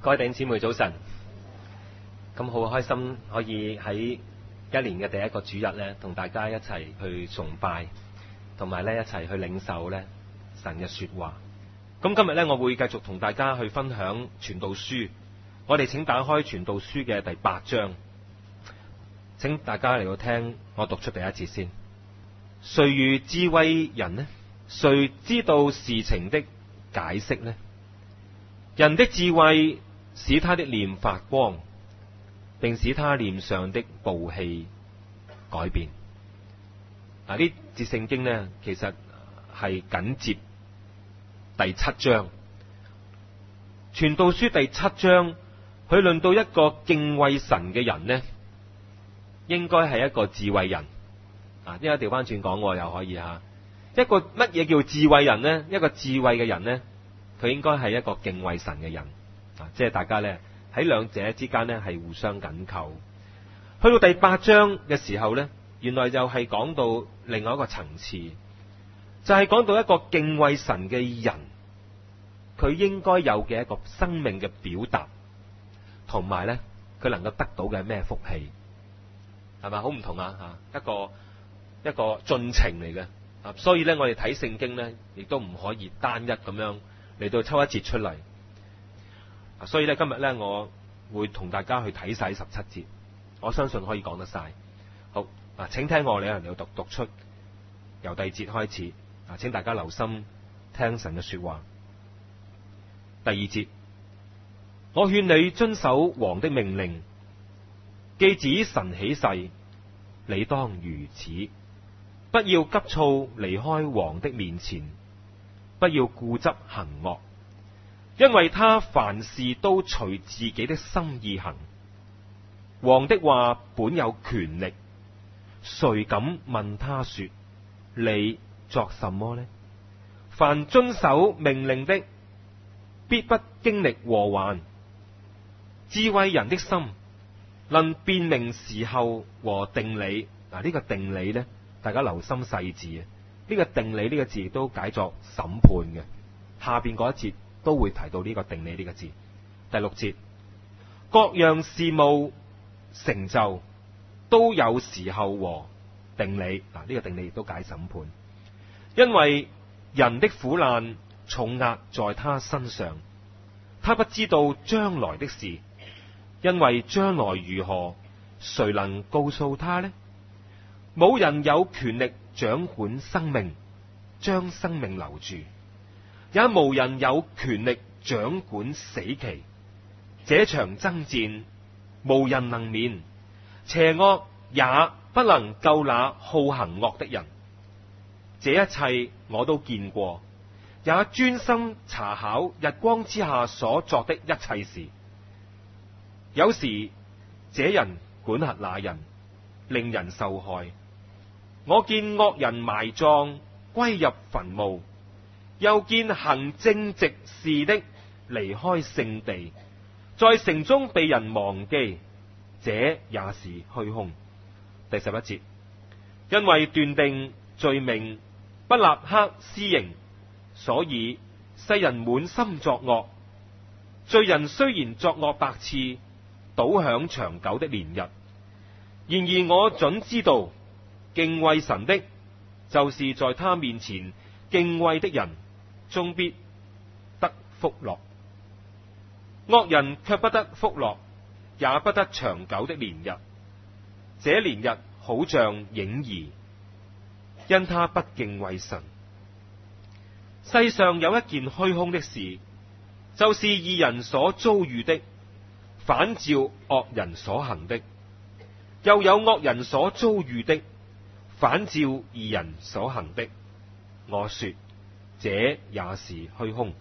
各位弟兄姊妹早晨，咁好開心可以喺一年嘅第一個主日呢，同大家一齊去崇拜，同埋呢一齊去領受呢神嘅說話。咁今日呢，我會繼續同大家去分享傳道書。我哋請打開傳道書嘅第8章，請大家嚟到聽我讀出第一節先。誰如智慧人呢？誰知道事情的解釋呢？人的智慧使他的臉發光，並使他臉上的暴氣改變。嗱，呢節聖經呢，其實係緊接第7章。傳道書第7章，佢論到一個敬畏神嘅人呢，應該係一個智慧人。啊，因為調翻轉講又可以吓，一個乜嘢叫智慧人呢？一個智慧嘅人呢，佢應該係一個敬畏神嘅人。啊，即係大家呢，喺兩者之間呢係互相緊扣。去到第8章嘅時候呢，原來又係講到另外一個層次，就係講到一個敬畏神嘅人，佢應該有嘅一個生命嘅表達，同埋呢，佢能夠得到嘅咩福氣，係咪好唔同啊？一個進程嚟嘅。啊，所以呢，我哋睇聖經呢，亦都唔可以單一咁樣嚟到抽一節出嚟。所以呢，今日呢，我會同大家去睇晒17節，我相信可以講得晒。好，請聽我嚟到讀出由第2節開始。請大家留心聽神嘅說話。第2節，我勸你遵守王的命令，既指神起誓，你當如此。不要急躁離開王的面前，不要固執行惡，因為他凡事都隨自己的心意行。王的話本有權力，誰敢問他說，你作什麼呢？凡遵守命令的，必不經歷禍患。智慧人的心能辨明時候和定理。呢個定理呢，大家留心細字啊！呢個定理呢個字都解作審判嘅。下邊嗰一節都會提到呢個定理呢個字。第6節，各樣事務成就都有時候和定理。呢個定理亦都解審判，因為人的苦難重壓在他身上，他不知道將來的事，因為將來如何，誰能告訴他呢？冇人有權力掌管生命，將生命留住，也無人有權力掌管死期。這場爭戰無人能免，邪惡也不能救那好行惡的人。這一切我都見過，也專心查考日光之下所作的一切事。有時這人管轄那人，令人受害。我見惡人埋葬，歸入墳墓，又見行正直事的離開聖地，在城中被人忘記，這也是虛空。第11節，因為斷定罪名不立刻施刑，所以世人滿心作惡。罪人雖然作惡百次，倒享長久的年日。然而我準知道，敬畏神的，就是在他面前敬畏的人，終必得福樂。惡人卻不得福樂，也不得長久的年日。這年日好像影兒，因他不敬畏神。世上有一件虛空的事，就是義人所遭遇的，反照惡人所行的；又有惡人所遭遇的，反照義人所行的。我說，這也是虛空。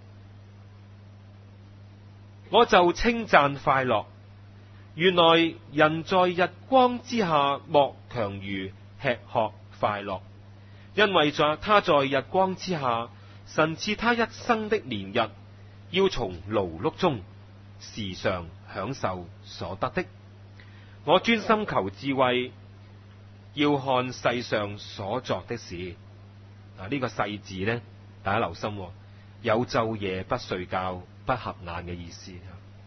我就稱讚快樂，原來人在日光之下莫強如吃喝快樂，因為他在日光之下，神賜他一生的年日，要從勞碌中時常享受所得的。我專心求智慧，要看世上所作的事。呢個世字呢，大家留心，有晝夜不睡覺不合眼嘅意思。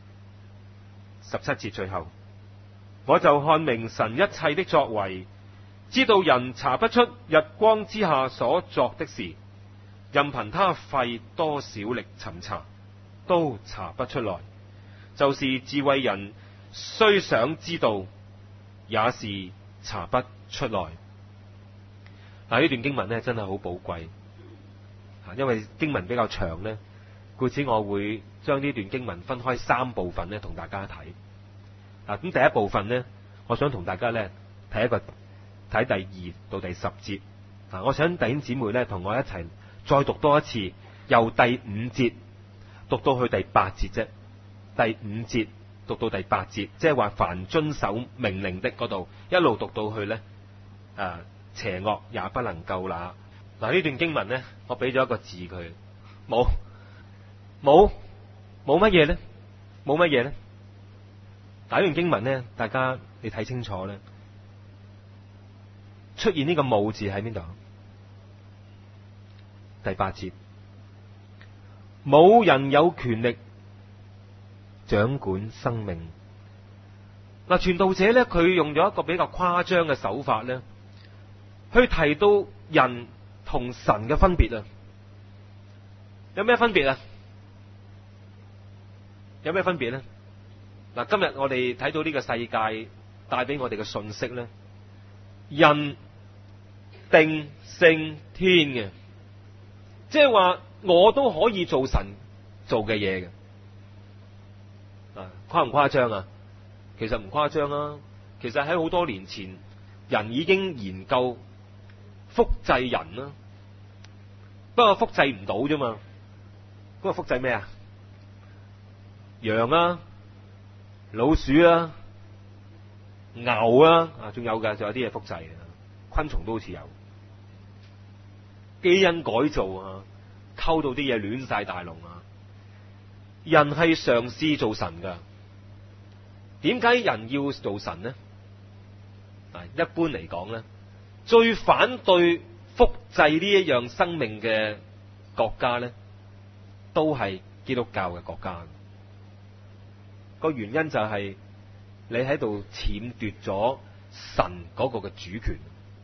17節最後，我就看明神一切的作為，知道人查不出日光之下所作的事，任憑他費多少力尋查，都查不出來。就是智慧人雖想知道，也是查不出來。嗱，呢段經文呢真係好寶貴，因為經文比較長呢，故此我會將呢段經文分開3部分呢同大家睇。咁第一部分呢，我想同大家呢睇第2到第10節。我想弟兄姊妹呢同我一齊再讀多一次，由第5節讀到去第8節啫。第5節讀到第8節，即係話凡遵守命令的嗰度，一路讀到去呢，邪惡也不能夠拿。呢段經文呢，我俾咗一個字佢，冇乜嘢呢？冇乜嘢呢？呢段經文呢，大家你睇清楚呢，出現呢個冇字喺邊度？第8節，冇人有權力掌管生命。傳道者呢，佢用咗一個比較誇張嘅手法呢，去提到人同神嘅分別啊。有咩分別啊？有咩分別呢？今日我哋睇到呢個世界帶俾我哋嘅信息呢，人定勝天嘅，即係話我都可以做神做嘅嘢嘅。誇唔誇張啊？其實唔誇張啊。其實喺好多年前，人已經研究複製人啦，不過複製唔到啫嘛。嗰個複製咩啊？羊啊，老鼠啊，牛啊，仲有嘅，仲有啲嘢複製嘅，昆蟲都好似有。基因改造啊，溝到啲嘢亂晒大龍啊。人係嘗試做神噶。點解人要做神呢？一般嚟講呢，最反對複製呢一樣生命嘅國家呢，都係基督教嘅國家。個原因就係你喺度僭奪咗神嗰個嘅主權。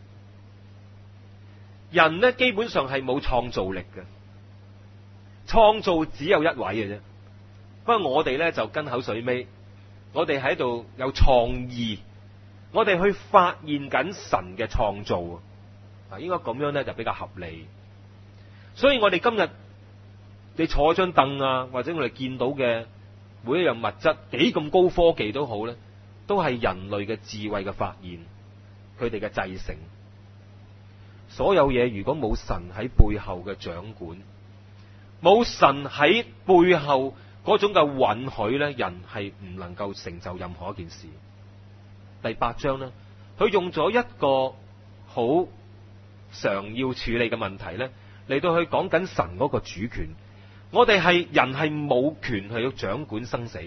人呢，基本上係冇創造力嘅，創造只有一位嘅啫。不過我哋呢，就跟口水尾，我哋喺度有創意，我哋去發現緊神嘅創造啊，應該咁樣呢，就比較合理。所以我哋今日你坐張凳啊，或者我哋見到嘅每一樣物質幾咁高科技都好呢，都係人類嘅智慧嘅發現，佢哋嘅製成。所有嘢如果冇神喺背後嘅掌管，冇神喺背後嗰種嘅允許呢，人係唔能夠成就任何一件事。第8章呢，佢用咗一個好常要處理嘅問題呢，嚟到去講緊神嗰個主權。我哋人係冇權去掌管生死。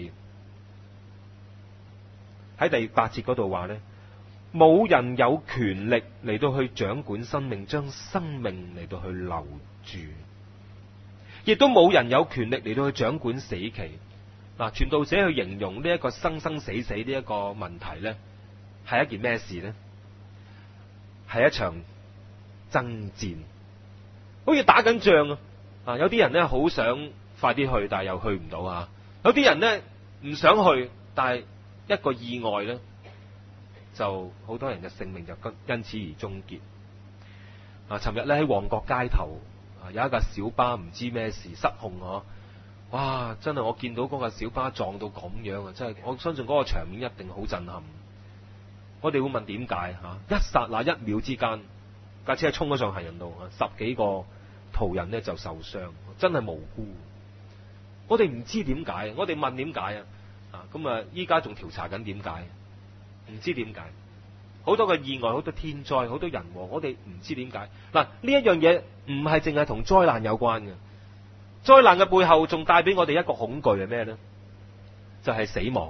喺第8節嗰度話呢，冇人有權力嚟到去掌管生命，將生命嚟到去留住，亦都冇人有權力嚟到去掌管死期。傳道者去形容呢一個生生死死呢一個問題呢，係一件咩事呢？係一場爭戰，好似打緊仗啊！有啲人呢好想快啲去，但係又去唔到啊！有啲人呢唔想去，但係一個意外呢，就好多人嘅性命就因此而終結。尋日咧喺旺角街頭有一架小巴唔知咩事失控哇！真係我見到嗰架小巴撞到咁樣啊！真係我相信嗰個場面一定好震撼。我哋會問點解一剎那一秒之間，架車衝咗上行人路，10幾個途人呢就受傷，真係無辜。我哋唔知點解，我哋問點解咁依家仲調查緊點解，唔知點解。好多嘅意外，好多天災，好多人禍，我哋唔知點解。呢一樣嘢唔係淨係同災難有關嘅，災難嘅背後仲帶俾我哋一個恐懼係咩呢？就係死亡。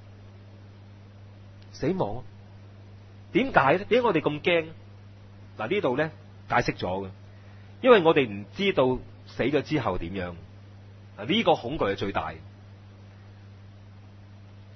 死亡點解呢？點解我哋咁驚？呢度呢解釋咗嘅，因為我哋唔知道死咗之後點樣。呢個恐懼係最大。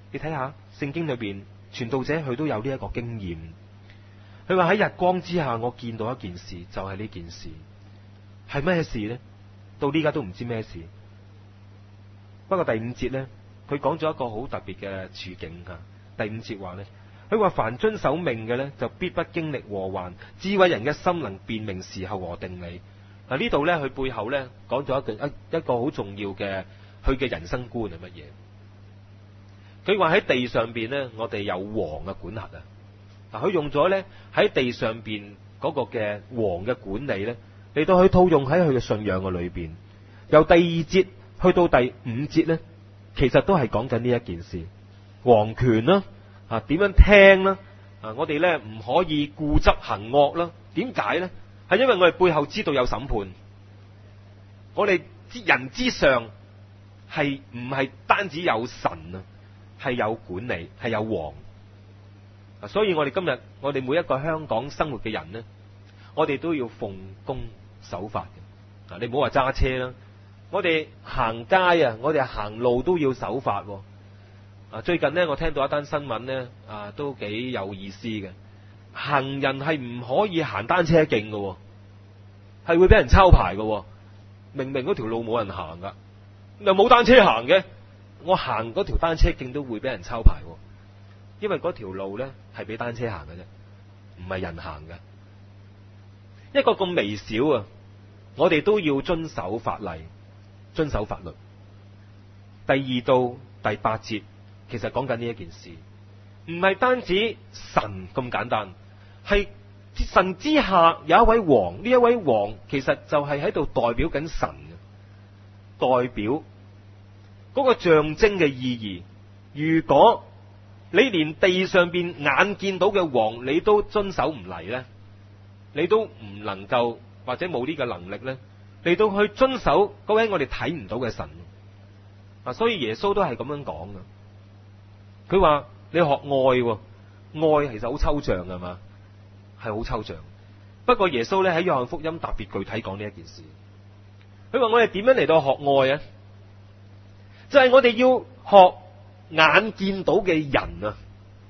你睇下聖經裏邊傳道者佢都有呢一個經驗。佢話喺日光之下，我見到一件事，就係呢件事係咩事呢？到呢家都唔知咩事。不過第五節呢，佢講咗一個好特別嘅處境啊。第五節話呢，佢話凡遵守命嘅呢，就必不經歷禍患。智慧人嘅心能辨明時候和定理。嗱，呢度呢，佢背後呢講咗一個好重要嘅佢嘅人生觀係乜嘢？佢話喺地上邊呢，我哋有王嘅管轄啊。嗱，佢用咗呢喺地上邊嗰個嘅王嘅管理呢，嚟到去套用喺佢嘅信仰嘅裏邊。由第二節去到第五節呢，其實都係講緊呢一件事，王權啦，點樣聽啦，我哋呢唔可以固執行惡啦。點解呢？係因為我哋背後知道有審判，我哋人之上係唔係單止有神啊，係有管理，係有王。所以我哋今日我哋每一個香港生活嘅人呢，我哋都要奉公守法嘅。你唔好話揸車啦，我哋行街啊，我哋行路都要守法。最近呢，我聽到一單新聞呢，都幾有意思嘅。行人係唔可以行單車徑嘅，係會俾人抄牌嘅。明明嗰條路冇人行噶，又冇單車行嘅，我行嗰條單車徑都會俾人抄牌，因為嗰條路呢係俾單車行嘅啫，唔係人行嘅。一個咁微小啊，我哋都要遵守法例，遵守法律。第二到第八節其實講緊呢一件事，唔係單止神咁簡單，係神之下有一位王，呢一位王其實就係喺度代表緊神嘅，代表嗰個象徵嘅意義。如果你連地上邊眼見到嘅王你都遵守唔嚟呢，你都唔能夠或者冇呢個能力呢，嚟到去遵守嗰位我哋睇唔到嘅神。所以耶穌都係咁樣講嘅。佢話你學愛，愛其實好抽象㗎嘛，係好抽象。不過耶穌咧喺約翰福音特別具體講呢一件事。佢話我哋點樣嚟到學愛啊？就係我哋要學眼見到嘅人啊。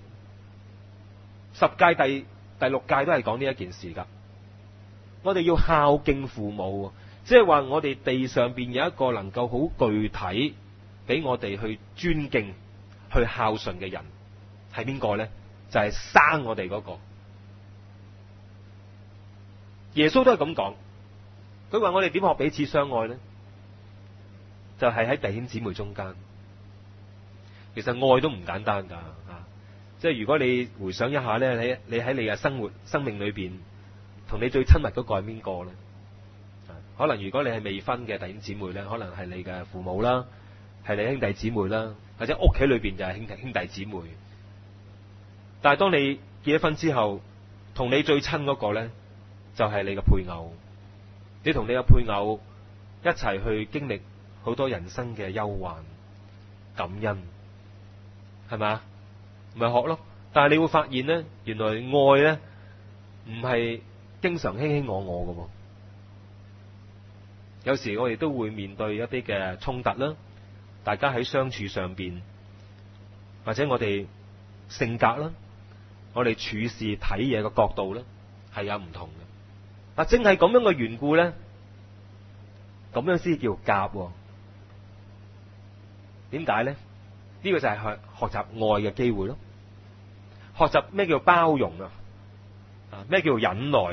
十誡第六誡都係講呢一件事噶。我哋要孝敬父母，即係話我哋地上邊有一個能夠好具體俾我哋去尊敬、去孝順嘅人，係邊個呢？就係生我哋嗰個。耶穌都係咁講，佢話我哋點學彼此相愛呢？就係喺弟兄姊妹中間。其實愛都唔簡單噶，即係如果你回想一下呢，你喺你嘅生命裏邊，同你最親密嗰個係邊個呢？可能如果你係未婚嘅弟兄姊妹呢，可能係你嘅父母啦，係你兄弟姊妹啦，或者屋企裏邊就係兄弟姊妹。但係當你結咗婚之後，同你最親嗰個呢，就係你嘅配偶。你同你嘅配偶一齊去經歷好多人生嘅憂患、感恩，係咪？咪學咯。但係你會發現呢，原來愛呢唔係經常卿卿我我嘅。有時我哋都會面對一啲嘅衝突啦，大家喺相處上邊，或者我哋性格啦，我哋處事睇嘢嘅角度咧，係有唔同嘅。正係咁樣嘅緣故咧，咁樣先叫夾。點解咧？呢個就係學習愛嘅機會咯。學習咩叫包容啊？咩叫忍耐？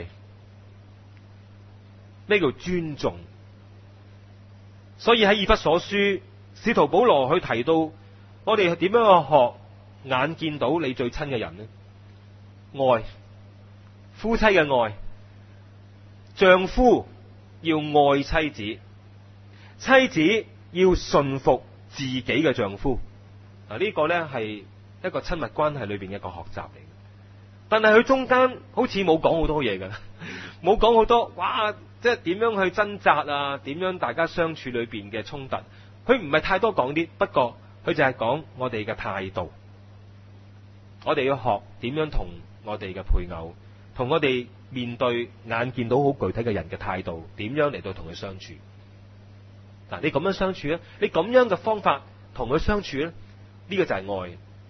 咩叫尊重？所以喺以弗所書，使徒保羅去提到我哋點樣去學眼見到你最親嘅人呢？愛，夫妻嘅愛，丈夫要愛妻子，妻子要順服自己嘅丈夫。呢個呢係一個親密關係裏邊嘅一個學習嚟。但係佢中間好似冇講好多嘢㗎，冇講好多哇，即係點樣去掙扎啊，點樣大家相處裏邊嘅衝突，佢唔係太多講啲，不過佢就係講我哋嘅態度，我哋要學點樣同我哋嘅配偶，同我哋面對眼見到好具體嘅人嘅態度，點樣嚟到同佢相處。你咁樣相處咧，你咁樣嘅方法同佢相處咧，呢個就係愛。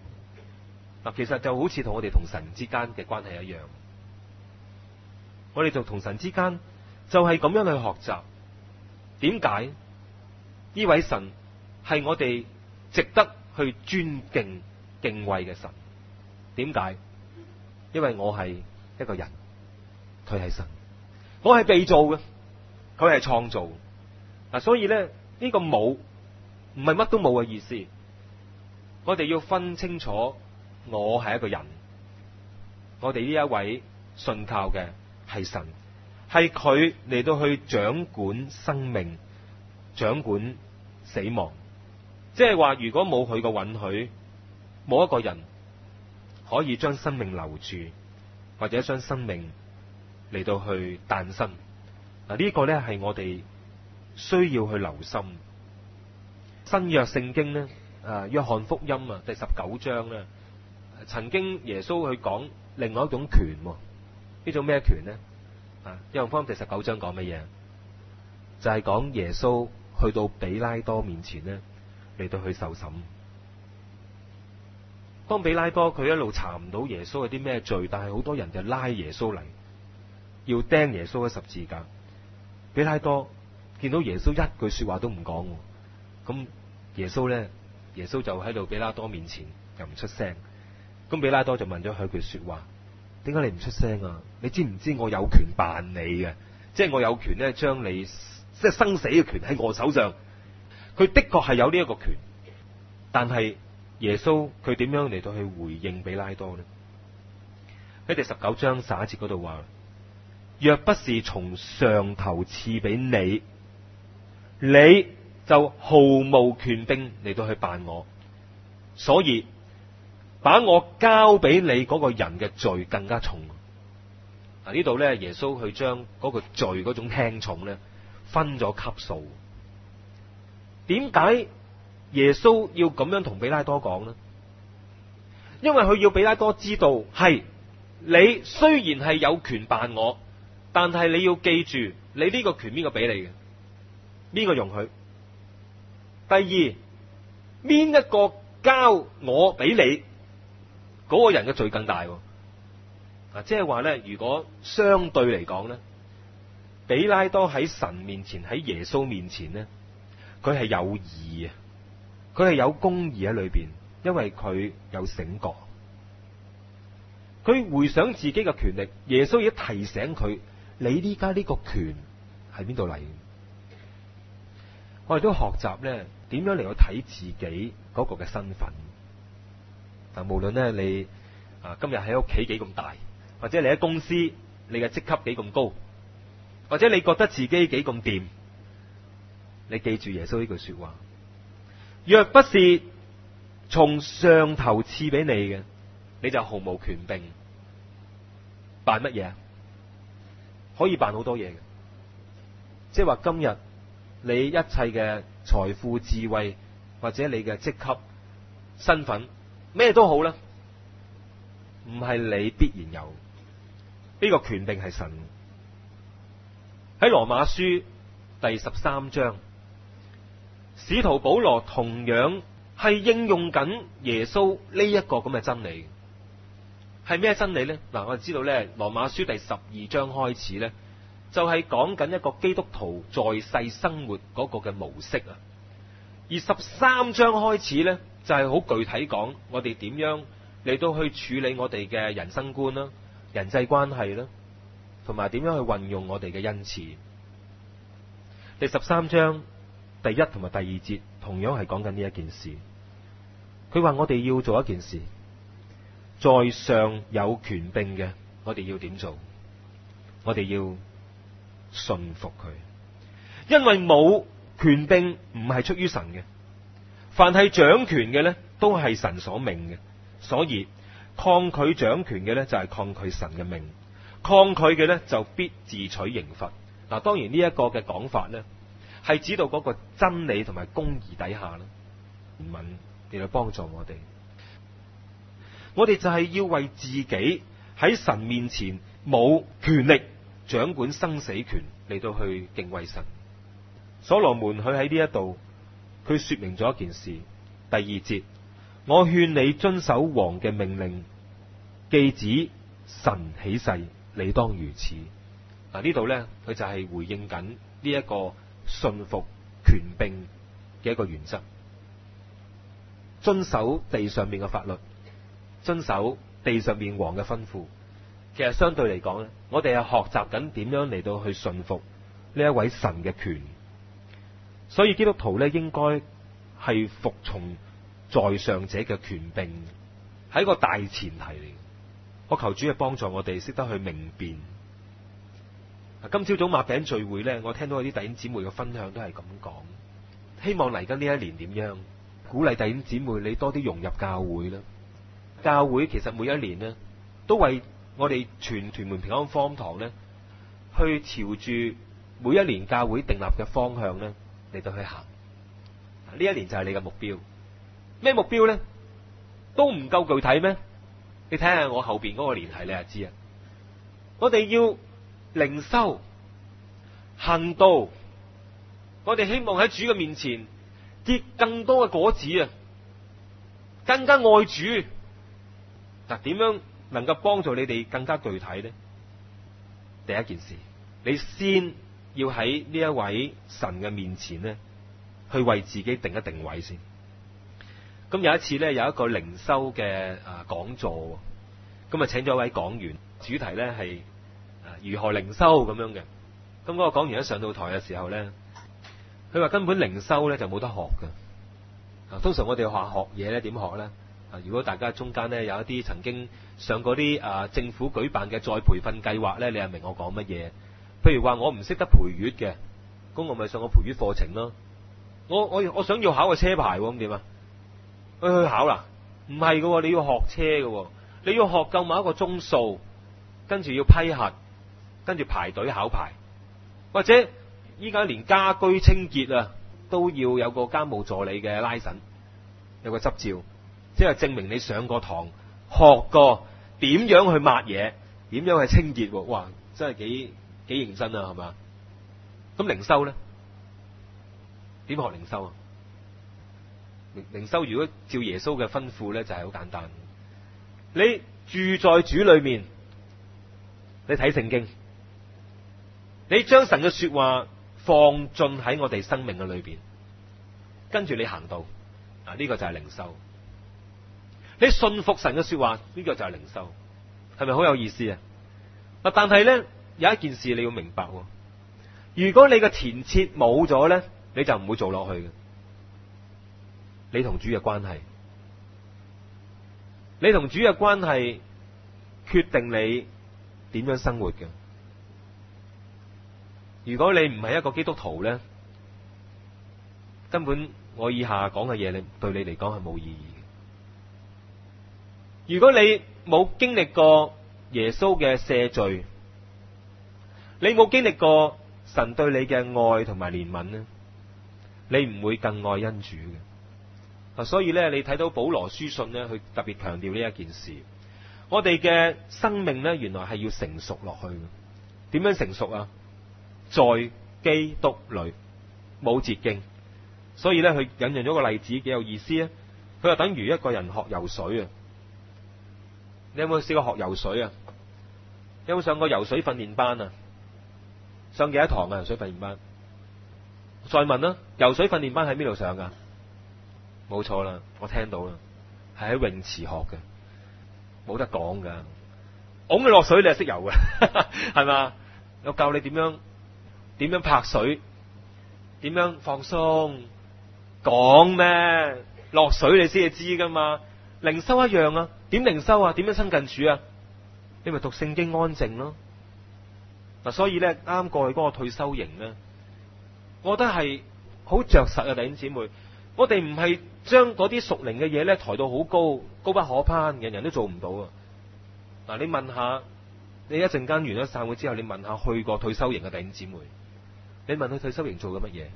嗱，其實就好似同我哋同神之間嘅關係一樣，我哋就同神之間就係咁樣去學習。點解呢位神係我哋值得去尊敬敬畏嘅神？點解？因為我係一個人，佢係神，我係被造嘅，佢係創造。嗱，所以咧呢個冇唔係乜都冇嘅意思。我哋要分清楚，我係一個人，我哋呢一位信靠嘅係神，係佢嚟到去掌管生命，掌管死亡。即係話，如果冇佢嘅允許，冇一個人可以將生命留住，或者將生命嚟到去誕生。嗱，呢個咧係我哋需要去留心。新約聖經咧，約翰福音啊第19章咧，曾經耶穌去講另外一種權，呢種咩權呢？約翰福音第19章講乜嘢？就係講耶穌去到比拉多面前咧，嚟到去受審。當比拉多佢一路查唔到耶穌有啲咩罪，但係好多人就拉耶穌嚟，要釘耶穌喺十字架。比拉多見到耶穌一句說話都唔講，咁耶穌就喺度比拉多面前又唔出聲。咁比拉多就問咗佢一句說話：點解你唔出聲啊？你知唔知我有權辦你嘅？即係我有權咧，將你即係生死嘅權喺我手上。佢的確係有呢一個權，但係耶穌佢點樣嚟到去回應比拉多呢？喺第19章11節嗰度話：若不是從上頭賜俾你，你就毫無權柄嚟到去辦我。所以把我交俾你嗰個人嘅罪更加重。呢度咧，耶穌去將嗰個罪嗰種輕重咧分咗級數。點解耶穌要咁樣同比拉多講呢？因為佢要比拉多知道，係你雖然係有權辦我，但係你要記住，你呢個權邊個俾你嘅？邊個容許？第二，邊一個交我俾你嗰個人嘅罪更大？即係話咧，如果相對嚟講咧，比拉多喺神面前，喺耶穌面前咧，佢係有義啊，佢係有公義喺裏邊，因為佢有醒覺，佢回想自己嘅權力。耶穌亦提醒佢：你呢家呢個權喺邊度嚟？我哋都學習咧，點樣嚟去睇自己嗰個嘅身份。但無論咧你今日喺屋企幾咁大，或者你喺公司你嘅職級幾咁高，或者你覺得自己幾咁掂，你記住耶穌呢句說話：若不是從上頭賜俾你嘅，你就毫無權柄辦乜嘢？可以辦好多嘢嘅，即係話今日你一切嘅財富、智慧，或者你嘅職級、身份，咩都好啦，唔係你必然有。呢個權柄係神。喺羅馬書第13章，使徒保羅同樣係應用緊耶穌呢一個咁嘅真理。係咩真理呢？我哋知道咧，羅馬書第12章開始咧，就係講緊一個基督徒在世生活嗰個嘅模式啊。而13章開始咧，就係好具體講我哋點樣嚟到去處理我哋嘅人生觀啦、人際關係啦，同埋點樣去運用我哋嘅恩賜。第13章第1同埋第2節同樣係講緊呢一件事。佢話我哋要做一件事，在上有權柄嘅，我哋要點做？我哋要信服佢，因為冇權柄唔係出於神嘅，凡係掌權嘅呢，都係神所命嘅，所以抗拒掌權嘅呢，就係抗拒神嘅命，抗拒嘅呢，就必自取刑罰。當然呢一個嘅講法呢，係指到嗰個真理同埋公義底下啦，原文嚟到幫助我哋。我哋就係要為自己喺神面前冇權力掌管生死權嚟到去敬畏神。所羅門佢喺呢一度，佢說明咗一件事。第2節， 我勸你遵守王嘅命令，既指神起誓，你當如此。嗱，呢度呢，佢就係回應緊呢一個信服權柄嘅一個原則，遵守地上面嘅法律，遵守地上面王嘅吩咐。其實相對嚟講咧，我哋係學習緊點樣嚟到去信服呢一位神嘅權。所以基督徒咧，應該係服從在上者嘅權柄，係一個大前提嚟。我求主嘅幫助我哋識得去明辨。今朝早擘餅聚會咧，我聽到有啲弟兄姊妹嘅分享都係咁講，希望嚟緊呢一年點樣鼓勵弟兄姊妹你多啲融入教會啦。教會其實每一年呢，都為我哋全屯門平安福音堂咧，去朝住每一年教會訂立嘅方向咧嚟到去行。呢一年就係你嘅目標。咩目標咧？都唔夠具體咩？你睇下我後邊嗰個連繫，你就知啊。我哋要靈修行道，我哋希望喺主嘅面前結更多嘅果子啊，更加愛主。嗱，點樣能夠幫助你哋更加具體呢？第一件事，你先要喺呢一位神嘅面前呢，去為自己定一定位先。咁有一次呢，有一個靈修嘅講座，咁啊請咗一位講員，主題呢係如何靈修咁樣嘅。咁嗰個講員一上到台嘅時候呢，佢話根本靈修呢就冇得學嘅。通常我哋學嘢呢點學呢？如果大家中間呢有一啲曾經上過啲政府舉辦嘅再培訓計劃呢，你係明我講乜嘢？譬如話我唔識得培粵嘅，咁我咪上個培粵課程咯。我想要考個車牌，咁點啊？去考啦？唔係嘅，你要學車嘅，你要學夠某一個鐘數，跟住要批核，跟住排隊考牌。或者依家連家居清潔啊都要有個家務助理嘅拉神，有個執照。即係證明你上過堂，學過點樣去抹嘢，點樣去清潔，哇！真係幾認真啊，係嘛？咁靈修咧，點學靈修啊？靈修如果照耶穌嘅吩咐咧，就係好簡單。你住在主裏面，你睇聖經，你將神嘅說話放進喺我哋生命嘅裏邊，跟住你行道，呢個就係靈修。你信服神嘅說話，呢個就係靈修，係咪好有意思啊？但係呢，有一件事你要明白，如果你嘅前設冇咗呢，你就唔會做落去嘅。你同主嘅關係，你同主嘅關係決定你點樣生活嘅。如果你唔係一個基督徒呢，根本我以下講嘅嘢，你對你嚟講係冇意義。如果你冇經歷過耶穌嘅赦罪，你冇經歷過神對你嘅愛同埋憐憫呢，你唔會更愛恩主嘅。所以咧，你睇到保羅書信呢，佢特別強調呢一件事。我哋嘅生命呢，原來係要成熟落去嘅。點樣成熟啊？在基督裏，冇捷徑。所以咧，佢引用咗個例子，幾有意思啊！佢話等於一個人學游水啊。你有冇試過學游水啊？有冇上過游水訓練班啊？上幾多堂啊？游水訓練班？再問啦，游水訓練班喺邊度上噶？冇錯啦，我聽到啦，係喺泳池學嘅，冇得講噶。拱你落水，你係識游嘅，係嘛？我教你點樣拍水，點樣放鬆，講咩？落水你先係知噶嘛？靈修一樣啊。點靈修啊？點樣親近主啊？你咪讀聖經安靜咯。嗱，所以咧，啱過去嗰個退休營咧，我覺得係好着實啊，弟兄姊妹。我哋唔係將嗰啲屬靈嘅嘢咧抬到好高，高不可攀，人人都做唔到啊。嗱，你問下，你一陣間完咗散會之後，你問下去過退休營嘅弟兄姊妹，你問佢退休營做緊乜嘢？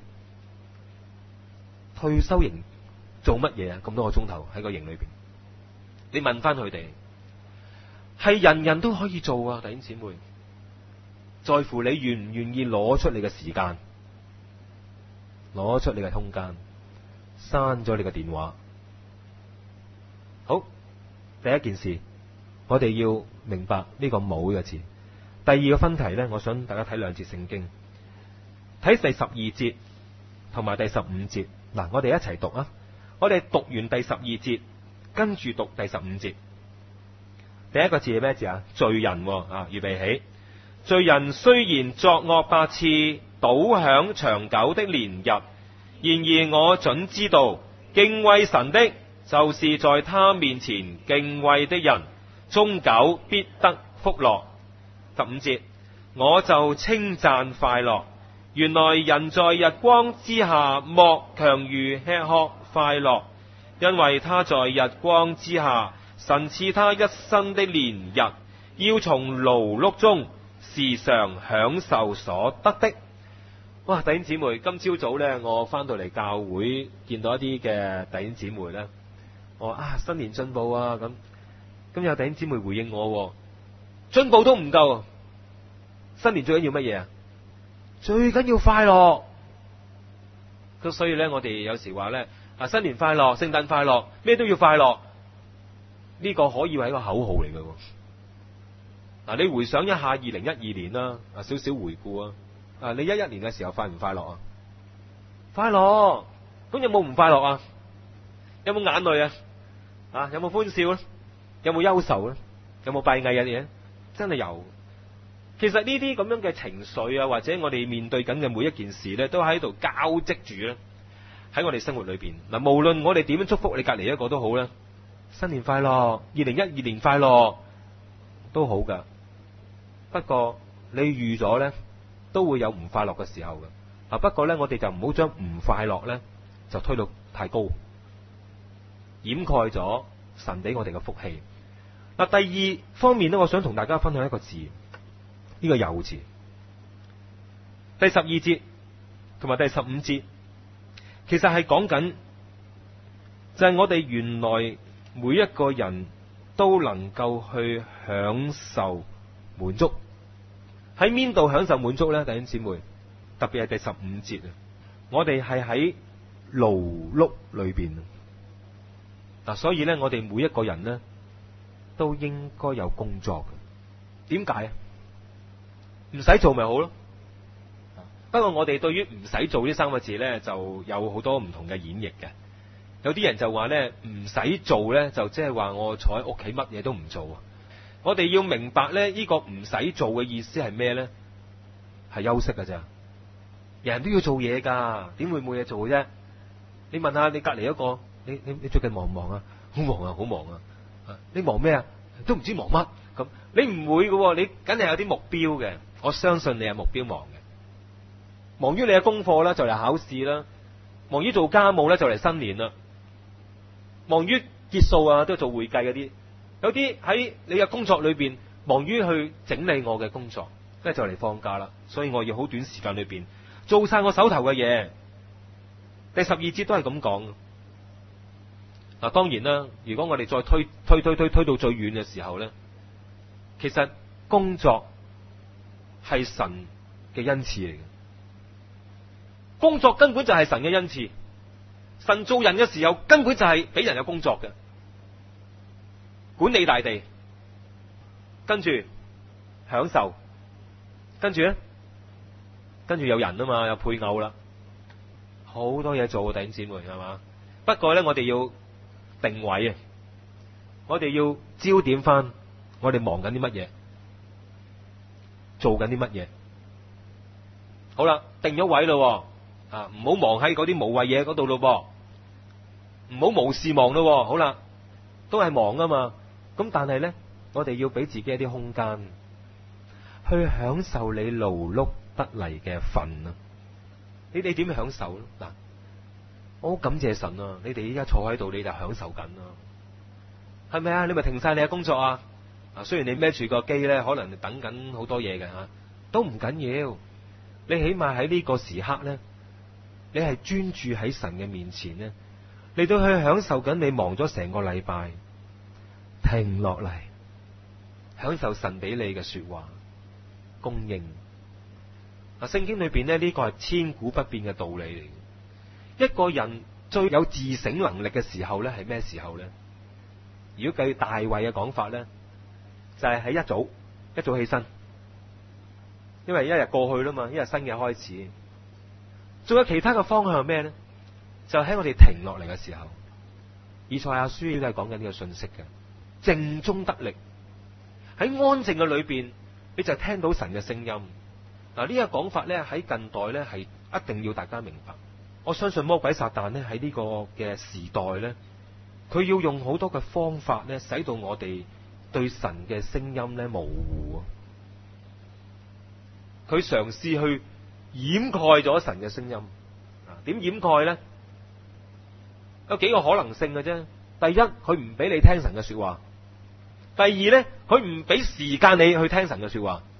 退休營做乜嘢啊？咁多個鐘頭喺個營裏邊。你問翻佢哋，係人人都可以做啊，弟兄姊妹，在乎你願唔願意攞出你嘅時間，攞出你嘅空間，刪咗你嘅電話， 第一件事，我哋要明白呢個冇嘅字。第二個分題呢，我想大家睇兩節聖經，睇第12節同埋第15節。嗱，我哋一齊讀啊！我哋讀完第12節，跟住讀第15節。第一個字係咩字啊？罪人啊！預備起。罪人雖然作惡百次，倒享長久的年日，然而我準知道，敬畏神的，就是在他面前敬畏的人，終久必得福樂。15節，我就稱讚快樂。原來人在日光之下，莫強如吃喝快樂，因為他在日光之下，神賜他一生的年日，要從勞碌中時常享受所得的。哇！弟兄姊妹，今朝早呢，我翻到嚟教會，見到一啲嘅弟兄姊妹呢，我話新年進步啊咁有弟兄姊妹回應我，進步都唔夠，新年最緊要乜嘢啊？最緊要快樂。咁所以呢，我哋有時話呢，新年快樂，聖誕快樂，咩都要快樂。呢個可以係一個口號嚟嘅。嗱，你回想一下2012年啦，少少回顧啊。你11年嘅時候快唔快樂啊？快樂。咁有冇唔快樂啊？有冇眼淚啊？有冇歡笑咧？有冇憂愁咧？有冇閉翳嘅嘢？真係有。其實呢啲咁樣嘅情緒啊，或者我哋面對緊嘅每一件事咧，都喺度交織住咧，喺我哋生活裏邊。嗱，無論我哋點樣祝福你隔籬一個都好啦，新年快樂，2012年快樂都好噶。不過你預咗咧，都會有唔快樂嘅時候嘅。不過咧，我哋就唔好將唔快樂咧就推到太高，掩蓋咗神俾我哋嘅福氣。嗱，第二方面咧，我想同大家分享一個字。呢個有字，第12節同埋第15節，其實係講緊就係我哋原來每一個人都能夠去享受滿足。喺邊度享受滿足呢？弟兄姊妹，特別係第15節啊！我哋係喺勞碌裏邊嗱，所以呢，我哋每一個人呢都應該有工作嘅。點解啊？唔使做咪好咯。不過我哋對於唔使做呢3個字呢，就有好多唔同嘅演繹嘅。有啲人就話呢，唔使做呢，就即係話我坐喺屋企乜嘢都唔做啊。我哋要明白呢，呢個唔使做嘅意思係咩呢？係休息㗎咋。人人都要做嘢噶，點會冇嘢做啫？你問下你隔籬一個，你最近忙唔忙啊？好忙啊，好忙啊。你忙咩啊？都唔知忙乜咁。你唔會嘅，你梗係有啲目標嘅。我相信你係目標忙嘅，忙於你嘅功課啦，就嚟考試啦；忙於做家務咧，就嚟新年啦；忙於結數啊，都係做會計嗰啲。有啲喺你嘅工作裏邊，忙於去整理我嘅工作，即係就嚟放假啦，所以我要好短時間裏邊做晒我手頭嘅嘢。第12節都係咁講。嗱，當然啦，如果我哋再推到最遠嘅時候咧，其實工作係神嘅恩賜嚟嘅，工作根本就係神嘅恩賜。神做人嘅時候，根本就係俾人有工作嘅，管理大地，跟住享受，跟住有人啊嘛，有配偶啦，好多嘢做，弟兄姊妹係嘛？不過咧，我哋要定位啊，我哋要焦點翻，我哋忙緊啲乜嘢？做緊啲乜嘢？好啦，定咗位咯，唔好忙喺嗰啲無謂嘢嗰度咯，唔好無事忙咯。好啦，都係忙啊嘛。咁但係呢，我哋要俾自己一啲空間，去享受你勞碌得嚟嘅份啊！你哋點享受咧？嗱，我好感謝神啊！你哋依家坐喺度，你就享受緊啦，係咪啊？你咪停晒你嘅工作啊！雖然你孭住個機咧，可能等緊好多嘢嘅吓，都唔緊要。你起碼喺呢個時刻咧，你係專注喺神嘅面前咧，嚟到去享受緊你忙咗成個禮拜，停落嚟享受神俾你嘅說話供應。聖經裏邊咧，呢個係千古不變嘅道理嚟嘅。一個人最有自省能力嘅時候咧，係咩時候咧？ 如果計大衛嘅講法咧，就係喺一早起身，因為一日過去啦嘛，一日新嘅開始。仲有其他嘅方向係咩咧？就喺我哋停落嚟嘅時候，以賽亞書都係講緊呢個信息嘅，靜中得力。喺安靜嘅裏邊，你就聽到神嘅聲音。嗱，呢個講法咧喺近代咧係一定要大家明白。我相信魔鬼撒旦咧喺呢個嘅時代咧，佢要用好多嘅方法咧，使到我哋對神嘅聲音咧模糊。佢嘗試去掩蓋咗神嘅聲音。點掩蓋咧？有幾個可能性嘅啫。第一，佢唔俾你聽神嘅說話；第二咧，佢唔俾時間你去聽神嘅說話；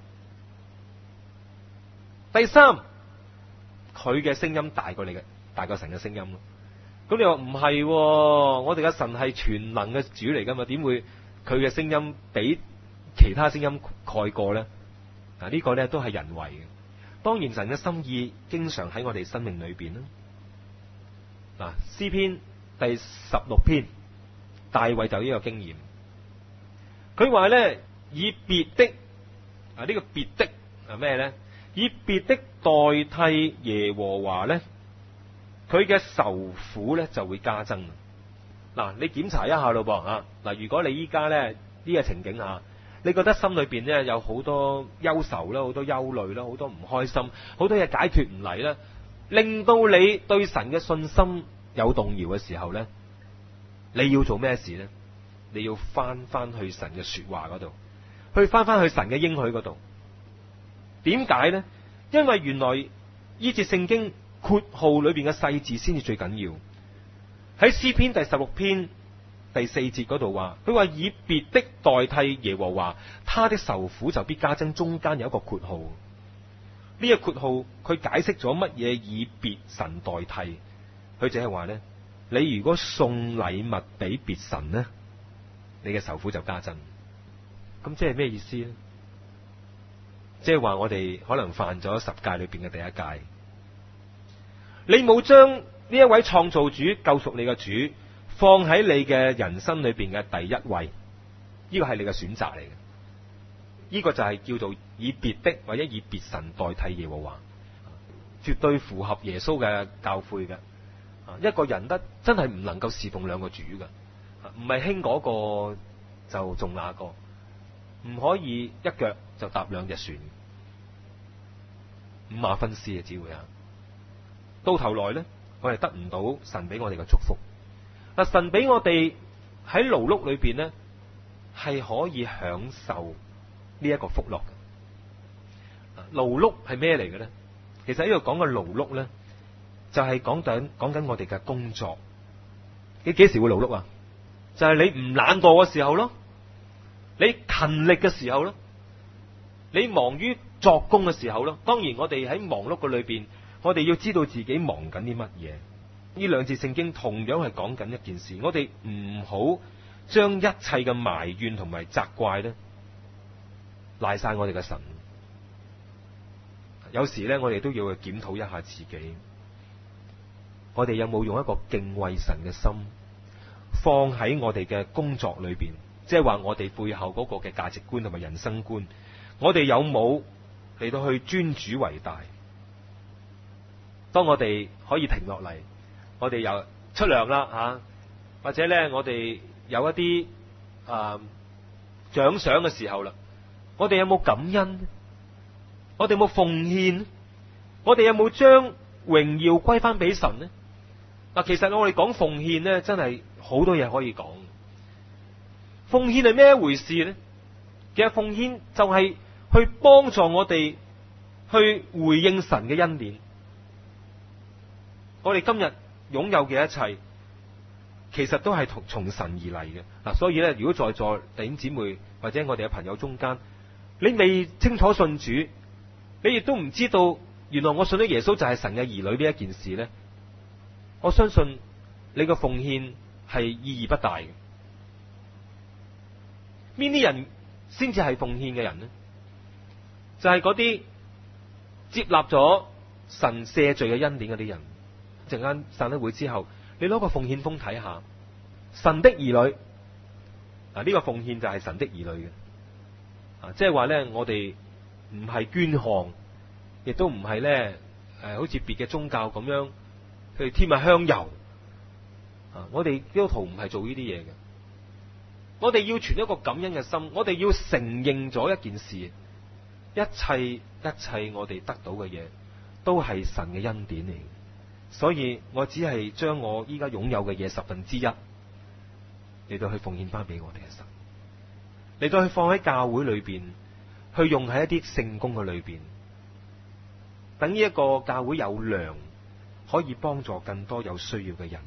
第三，佢嘅聲音大過神嘅聲音咯。咁你話唔係？我哋嘅神係全能嘅主嚟噶嘛？點會佢嘅聲音比其他聲音蓋過咧？嗱，呢個咧都係人為嘅。當然，神嘅心意經常喺我哋生命裏邊啦。嗱，詩篇第16篇，大衛就有呢個經驗。佢話咧，以別的呢個別的係咩咧？以別的代替耶和華咧，佢嘅愁苦咧就會加增。嗱，你檢查一下咯噃吓。嗱，如果你依家咧呢個情景下，你覺得心裏邊咧有好多憂愁啦，好多憂慮啦，好多唔開心，好多嘢解決唔嚟啦，令到你對神嘅信心有動搖嘅時候咧，你要做咩事咧？你要翻去神嘅說話嗰度，去翻去神嘅應許嗰度。點解咧？因為原來呢節聖經括號裏邊嘅細字先至最緊要。喺詩篇第16篇第4節嗰度話，佢話以別的代替耶和華，他的愁苦就必加增。中間有一個括號，呢個括號佢解釋咗乜嘢以別神代替。佢就係話咧，你如果送禮物俾別神咧，你嘅愁苦就加增。咁即係咩意思咧？即係話我哋可能犯咗10誡裏邊嘅第一誡，你冇將呢一位創造主、救贖你嘅主放喺你嘅人生裏邊嘅第一位，呢個係你嘅選擇嚟嘅。呢個就係叫做以別的或者以別神代替耶和華，絕對符合耶穌嘅教誨嘅。一個人得真係唔能夠侍奉兩個主嘅，唔係興嗰個就中那個，唔可以一腳就踏兩隻船，五馬分屍啊！只會到頭來咧，我哋得唔到神俾我哋嘅祝福。嗱，神俾我哋喺勞碌裏邊咧，係可以享受呢一個福樂嘅。勞碌係咩嚟嘅咧？其實呢度講嘅勞碌咧，就係講緊我哋嘅工作。你幾時會勞碌啊？就係你唔懶惰嘅時候咯，你勤力嘅時候咯，你忙於作工嘅時候咯。當然，我哋喺忙碌嘅裏邊，我哋要知道自己忙緊啲乜嘢。呢兩節聖經同樣係講緊一件事，我哋唔好將一切嘅埋怨同埋責怪咧賴晒我哋嘅神。有時咧，我哋都要去檢討一下自己，我哋有冇用一個敬畏神嘅心放喺我哋嘅工作裏邊？即係話我哋背後嗰個嘅價值觀同埋人生觀，我哋有冇嚟到去尊主為大？當我哋可以停落嚟，我哋又出糧啦吓，或者咧我哋有一啲獎賞嘅時候啦，我哋有冇感恩？我哋有冇奉獻？我哋有冇將榮耀歸翻俾神呢？嗱，其實我哋講奉獻咧，真係好多嘢可以講。奉獻係咩一回事呢？其實奉獻就係去幫助我哋去回應神嘅恩典。我哋今日擁有嘅一切，其實都係從神而嚟嘅。嗱，所以咧，如果在座弟兄姊妹或者我哋嘅朋友中間，你未清楚信主，你亦都唔知道原來我信咗耶穌就係神嘅兒女呢一件事咧，我相信你嘅奉獻係意義不大嘅。邊啲人先至係奉獻嘅人呢？就係嗰啲接納咗神赦罪嘅恩典嗰啲人。陣間散咗會之後，你攞個奉獻封睇下，神的兒女呢個奉獻就係神的兒女嘅，即係話呢，我哋唔係捐項，亦都唔係呢，好似別嘅宗教咁樣去添下香油。我哋基督徒唔係做呢啲嘢嘅，我哋要存一個感恩嘅心，我哋要承認咗一件事，一切我哋得到嘅嘢都係神嘅恩典嚟，所以我只係將我依家擁有嘅嘢1/10嚟到去奉獻翻俾我哋嘅神，嚟到去放喺教會裏邊，去用喺一啲聖工嘅裏邊，等呢一個教會有糧，可以幫助更多有需要嘅人。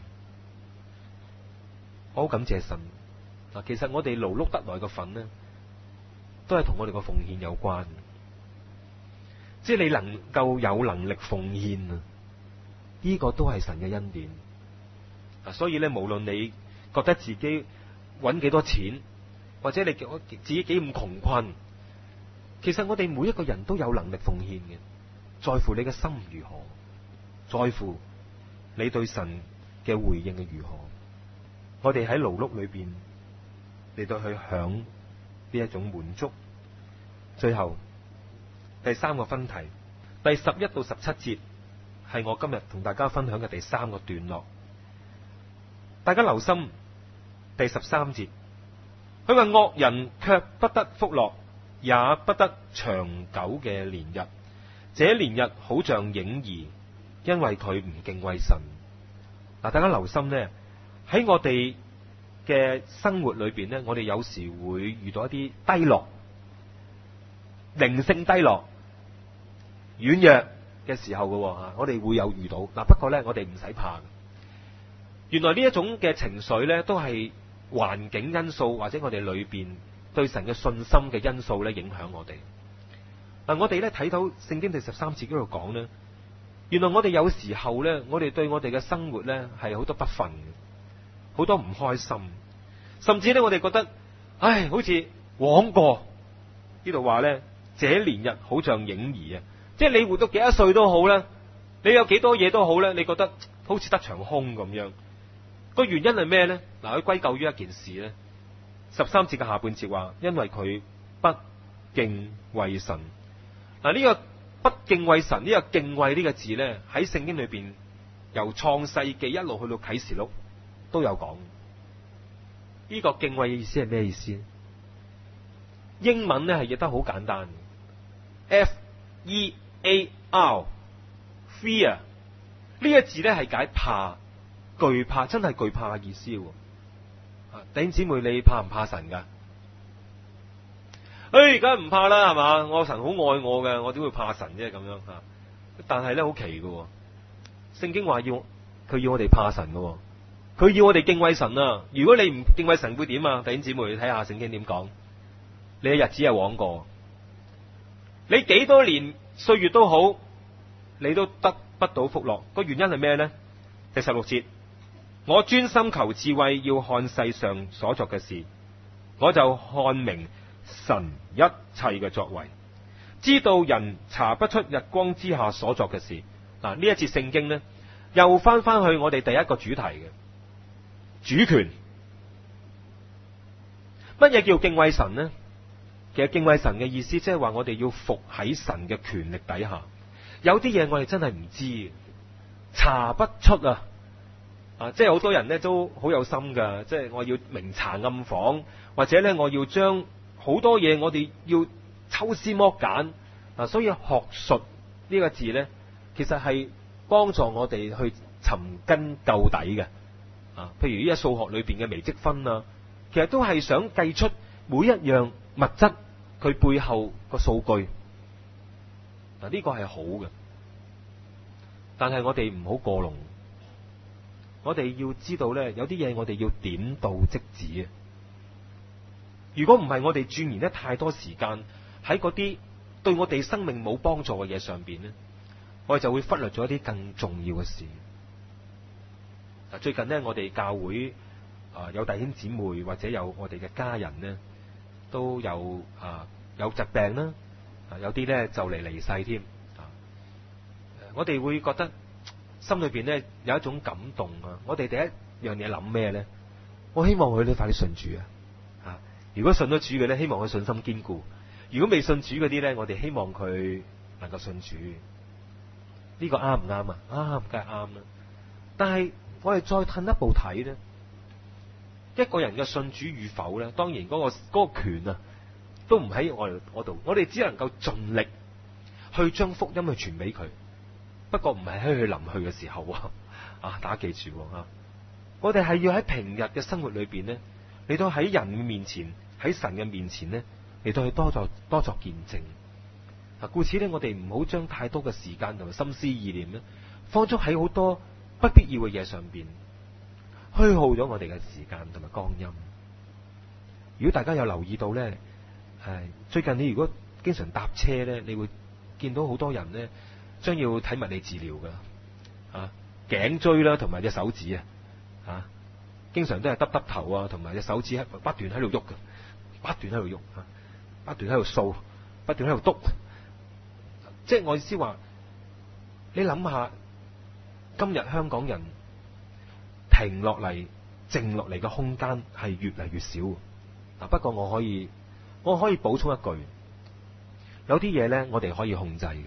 我好感謝神。其實我哋勞碌得來嘅份呢，都係同我哋個奉獻有關。即係你能夠有能力奉獻啊，呢個都係神嘅恩典。所以咧，無論你覺得自己揾幾多錢，或者你自己幾咁窮困，其實我哋每一個人都有能力奉獻嘅，在乎你嘅心如何，在乎你對神嘅回應嘅如何。我哋喺勞碌裏邊嚟到去享呢一種滿足。最後第3個分題，第11到17節係我今日同大家分享嘅第3個段落。大家留心第13節，佢話惡人卻不得福樂，也不得長久嘅年日，這年日好像影兒，因為佢唔敬畏神。大家留心呢，喺我哋嘅生活裏邊呢，我哋有時會遇到一啲低落、靈性低落、軟弱嘅時候嘅，我哋會有遇到。不過呢，我哋唔使怕。原來呢一種嘅情緒呢，都係環境因素或者我哋裏邊對神嘅信心嘅因素咧影響我哋。我哋咧睇到聖經第13節嗰度講呢，原來我哋有時候呢，我哋對我哋嘅生活呢係好多不忿，好多唔開心，甚至呢，我哋覺得，唉，好似枉過。呢度話呢，這年日好像影兒啊，即係你活到幾多歲都好啦，你有幾多嘢都好咧，你覺得好似得場空咁樣。個原因係咩呢？佢歸咎於一件事呢。13節嘅下半節話，因為佢不敬畏神。呢個不敬畏神，呢個敬畏呢個字呢，喺聖經裏邊由創世記一路去到啟示錄都有講。呢個敬畏嘅意思係咩意思？英文呢係譯得好簡單，F-E-A-R fear 呢個字呢係解怕、懼怕，真係懼怕嘅意思。弟兄姊妹，你怕唔怕神噶？梗係唔怕啦，係嘛？我神好愛我嘅，我點會怕神啫？咁樣吓，但係咧好奇嘅，聖經話佢要我哋怕神嘅，佢要我哋敬畏神啊！如果你唔敬畏神會點啊？弟兄姊妹，你睇下聖經點講，你嘅日子係枉過，你幾多年歲月都好，你都得不到福樂。個原因係咩呢？第16節，我專心求智慧，要看世上所作嘅事，我就看明神一切嘅作為，知道人查不出日光之下所作嘅事。呢一節聖經呢，又翻去我哋第一個主題嘅主權。乜嘢叫敬畏神呢？其實敬畏神嘅意思，即係話我哋要服喺神嘅權力底下。有啲嘢我哋真係唔知，查不出啊！即係好多人呢都好有心噶，即係我要明查暗訪，或者呢我要將好多嘢我哋要抽絲剝繭。所以學術呢個字呢，其實係幫助我哋去尋根究底嘅。譬如依家數學裏邊嘅微積分啊，其實都係想計出每一樣物質佢背後個數據。呢個係好嘅，但係我哋唔好過籠。我哋要知道呢，有啲嘢我哋要點到即止啊！如果唔係，我哋鑽研得太多時間喺嗰啲對我哋生命冇幫助嘅嘢上邊呢，我哋就會忽略咗一啲更重要嘅事。最近呢，我哋教會有弟兄姊妹或者有我哋嘅家人呢，都有疾病啦，有啲呢就嚟離世添。我哋會覺得心裏邊呢有一種感動啊！我哋第一樣嘢諗咩呢？我希望佢哋快啲信主啊！ 如果信咗主嘅咧，希望佢信心堅固；如果未信主嗰啲咧，我哋希望佢能夠信主。呢個啱唔啱啊？啱，梗係啱啦。但係我哋再褪一步睇咧，一個人嘅信主與否咧，當然嗰個權啊，都唔喺我哋嗰度。我哋只能夠盡力去將福音去傳俾佢。不過唔係喺佢臨去嘅時候啊，大家記住啊！我哋係要喺平日嘅生活裏邊咧，嚟到喺人嘅面前，喺神嘅面前咧，嚟到去多作見證。故此咧，我哋唔好將太多嘅時間同埋心思意念咧，放咗喺好多不必要嘅嘢上邊，虛耗咗我哋嘅時間同埋光陰。如果大家有留意到咧，最近你如果經常搭車咧，你會見到好多人咧，將要睇物理治療噶，頸椎啦，同埋隻手指經常都係耷頭啊，同埋隻手指不斷喺度喐嘅，不斷喺度喐，不斷喺度掃，不斷喺度篤。即係我意思話，你諗下，今日香港人停落嚟、靜落嚟嘅空間係越嚟越少。不過我可以補充一句，有啲嘢咧，我哋可以控制嘅。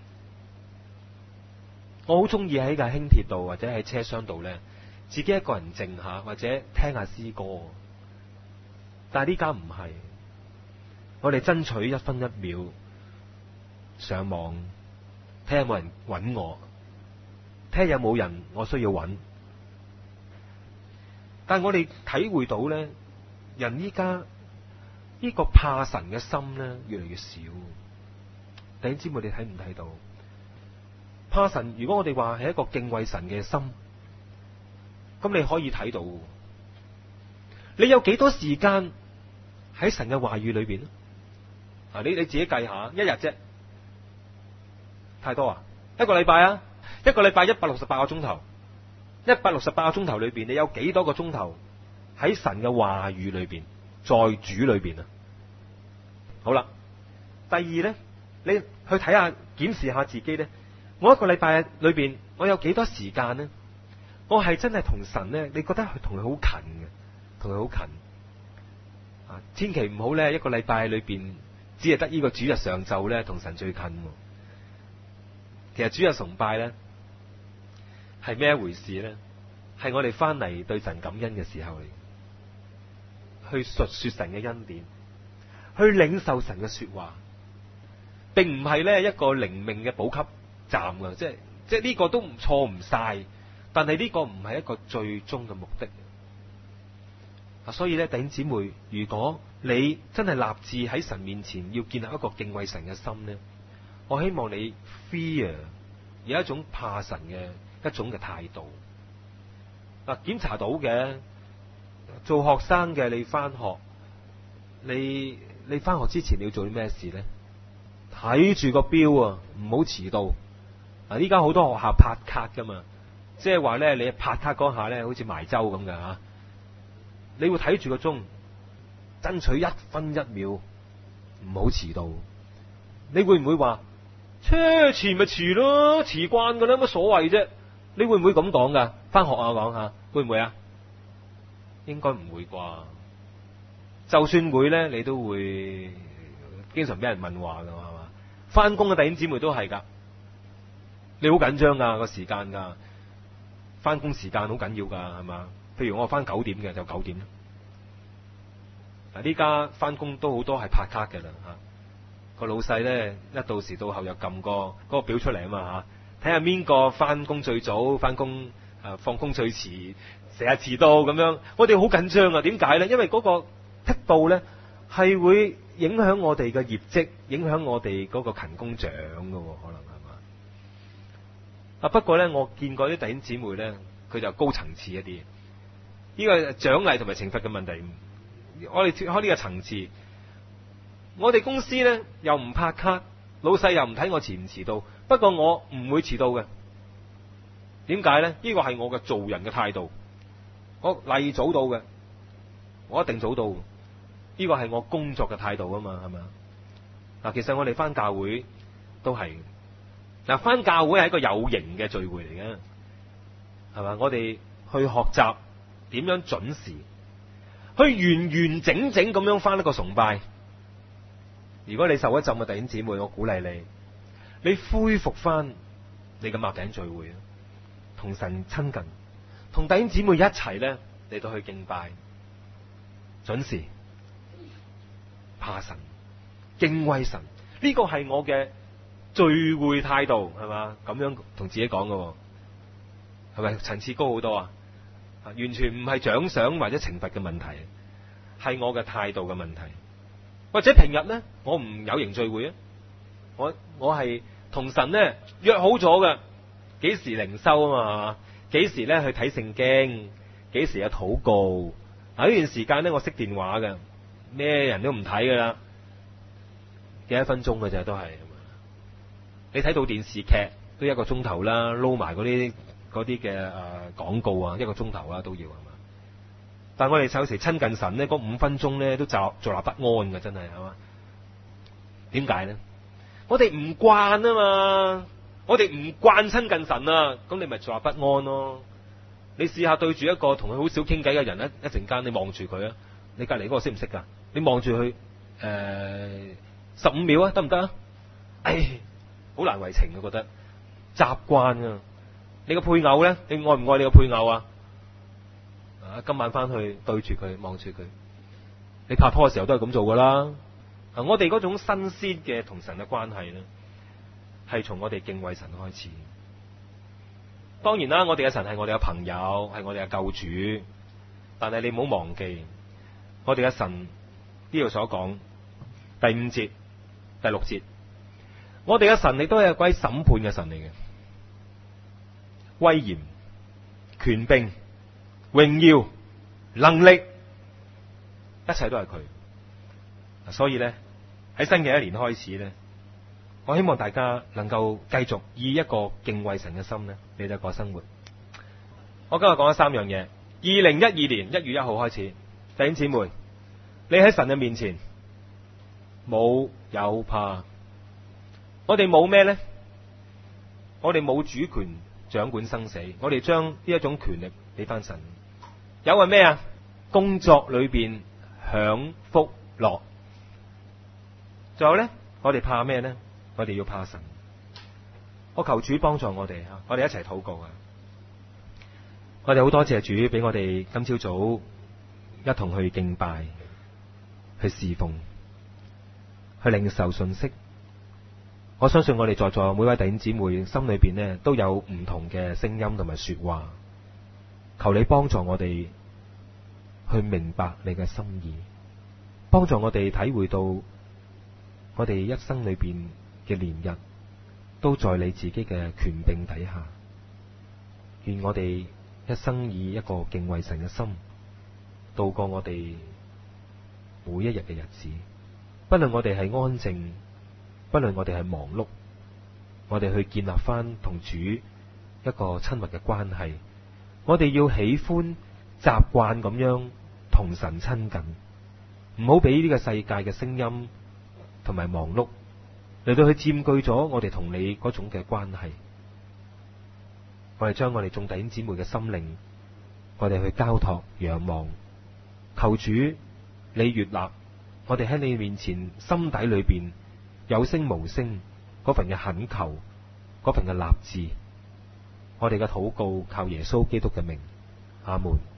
我好中意喺架輕鐵度或者喺車廂度咧，自己一個人靜下或者聽下詩歌。但係呢家唔係，我哋爭取一分一秒上網，睇下有冇人揾我，睇下有冇人我需要揾。但係我哋體會到咧，人依家呢個怕神嘅心咧越嚟越少。弟兄姊妹，你睇唔睇到？怕神，如果我哋話係一個敬畏神嘅心，咁你可以睇到，你有幾多時間喺神嘅話語裏邊？你自己計下，一日啫，太多啊！一個禮拜啊，一個禮拜168個鐘頭，168個鐘頭裏邊，你有幾多個鐘頭喺神嘅話語裏邊，在主裏邊啊？好啦，第二咧，你去睇下檢視下自己咧。我一個禮拜裏邊，我有幾多時間呢？我係真係同神呢？你覺得同佢好近嘅，同佢好近啊！千祈唔好咧，一個禮拜裏邊只係得呢個主日上晝咧，同神最近。其實主日崇拜咧係咩一回事咧？係我哋翻嚟對神感恩嘅時候嚟，去述說神嘅恩典，去領受神嘅說話，並唔係咧一個靈命嘅補給站噶，即係呢個都唔錯唔晒，但係呢個唔係一個最終嘅目的。所以咧，弟兄姊妹，如果你真係立志喺神面前要建立一個敬畏神嘅心咧，我希望你 fear 有一種怕神嘅一種嘅態度。檢查到嘅，做學生嘅你翻學，你翻學之前你要做啲咩事咧？睇住個錶啊，唔好遲到。依家好多學校拍卡噶嘛，即係話咧，你拍卡嗰下咧，好似埋周咁嘅吓。你會睇住個鐘，爭取1分1秒，唔好遲到。你會唔會話，遲咪遲咯，遲慣噶啦，乜所謂啫？你會唔會咁講噶？翻學啊，講下會唔會啊？應該唔會啩。就算會咧，你都會經常俾人問話噶，係嘛？翻工嘅弟兄姊妹都係噶。你好緊張噶個時間噶，翻工時間好緊要噶，係嘛？譬如我翻9點嘅就9點。呢家翻工都好多係拍卡嘅啦吓，個老細咧一到時到後又撳嗰個表出嚟啊嘛吓，睇下邊個翻工最早，翻工放工最遲，成日遲到咁樣，我哋好緊張啊！點解咧？因為嗰個剔到咧係會影響我哋嘅業績，影響我哋嗰個勤工獎噶，可能係嘛？不過咧，我見過啲弟兄姊妹咧，佢就高層次一啲，呢個獎勵同埋懲罰嘅問題。我哋脫開呢個層次，我哋公司咧又唔拍卡，老細又唔睇我遲唔遲到。不過我唔會遲到嘅，點解咧？呢個係我嘅做人嘅態度。我例早到嘅，我一定早到。呢個係我工作嘅態度啊嘛，係咪啊？其實我哋翻教會都係翻教會係一個有形嘅聚會嚟嘅，係嘛？我哋去學習點樣準時。 去完完整整咁樣翻一個崇拜。如果你受一浸嘅弟兄姊妹，我鼓勵你恢復翻你嘅擘餅聚會，同神親近，同弟兄姊妹一齊咧嚟到去敬拜，準時怕神、敬畏神，呢個係我嘅聚會態度，係嘛？咁樣同自己講嘅，係咪層次高好多啊？完全唔係獎賞或者懲罰嘅問題，係我嘅態度嘅問題。或者平日咧，我唔有形聚會啊，我係同神咧約好咗嘅，幾時靈修啊嘛，幾時咧去睇聖經，幾時有禱告。嗱，呢段時間咧，我熄電話嘅，咩人都唔睇噶啦，幾多分鐘嘅啫，都係。你睇到電視劇都一個鐘頭啦，撈埋嗰啲嘅廣告啊，一個鐘頭啊都要，係嘛？但係我哋有時親近神咧，嗰5分鐘咧都坐立不安嘅，真係，係嘛？點解咧？我哋唔慣啊嘛，我哋唔慣親近神啊，咁你咪坐立不安咯。你試下對住一個同佢好少傾偈嘅人，一陣間你望住佢啊，你隔籬嗰個識唔識噶？你望住佢15秒啊，得唔得啊？好難為情，我覺得習慣啊。你個配偶咧，你愛唔愛你個配偶啊？今晚翻去對住佢，望住佢。你拍拖嘅時候都係咁做噶啦。我哋嗰種新鮮嘅同神嘅關係咧，係從我哋敬畏神開始。當然啦，我哋嘅神係我哋嘅朋友，係我哋嘅救主。但係你唔好忘記，我哋嘅神呢度所講第5節、第6節，我哋嘅神亦都係歸審判嘅神嚟嘅，威嚴、權柄、榮耀、能力，一切都係佢。所以咧，喺新嘅一年開始咧，我希望大家能夠繼續以一個敬畏神嘅心咧嚟到過生活。我今日講咗3樣嘢。2012年1月1號開始，弟兄姊妹，你喺神嘅面前冇有怕。我哋冇咩咧？我哋冇主權掌管生死，我哋將呢一種權力俾翻神。有係咩啊？工作裏邊享福樂。仲有咧，我哋怕咩咧？我哋要怕神。我求主幫助我哋，我哋一齊禱告啊！我哋好多謝主俾我哋今朝早一同去敬拜、去侍奉、去領受信息。我相信我哋在座每位弟兄姊妹心裏邊呢都有唔同嘅聲音同埋說話。求你幫助我哋去明白你嘅心意，幫助我哋體會到我哋一生裏邊嘅年日都在你自己嘅權柄底下。願我哋一生以一個敬畏神嘅心度過我哋每一日嘅日子，不論我哋係安靜，不論我哋係忙碌，我哋去建立翻同主一個親密嘅關係。我哋要喜歡習慣咁樣同神親近，唔好俾呢個世界嘅聲音同埋忙碌嚟到去佔據咗我哋同你嗰種嘅關係。我哋將我哋眾弟兄姊妹嘅心靈，我哋去交託仰望，求主你悅納我哋喺你面前心底裏邊有聲無聲嗰份嘅懇求，嗰份嘅立志。我哋嘅禱告靠耶穌基督嘅名，阿門。